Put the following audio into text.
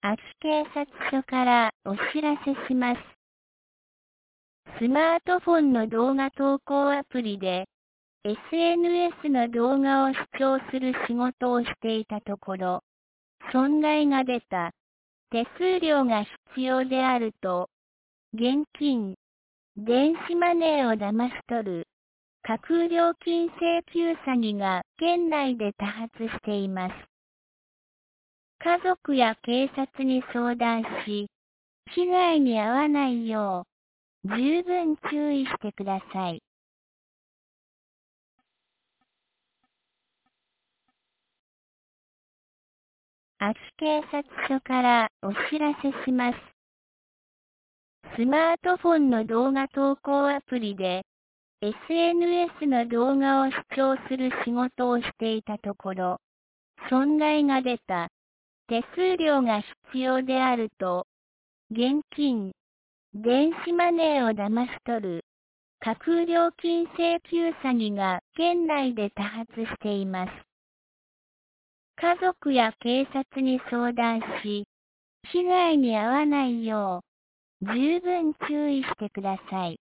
秋警察署からお知らせします。スマートフォンの動画投稿アプリで、SNS の動画を視聴する仕事をしていたところ、損害が出た。手数料が必要であると、現金、電子マネーを騙し取る、架空料金請求詐欺が県内で多発しています。家族や警察に相談し、被害に遭わないよう、十分注意してください。秋警察署からお知らせします。スマートフォンの動画投稿アプリで、SNS の動画を視聴する仕事をしていたところ、損害が出た。手数料が必要であると、現金、電子マネーを騙し取る、架空料金請求詐欺が県内で多発しています。家族や警察に相談し、被害に遭わないよう、十分注意してください。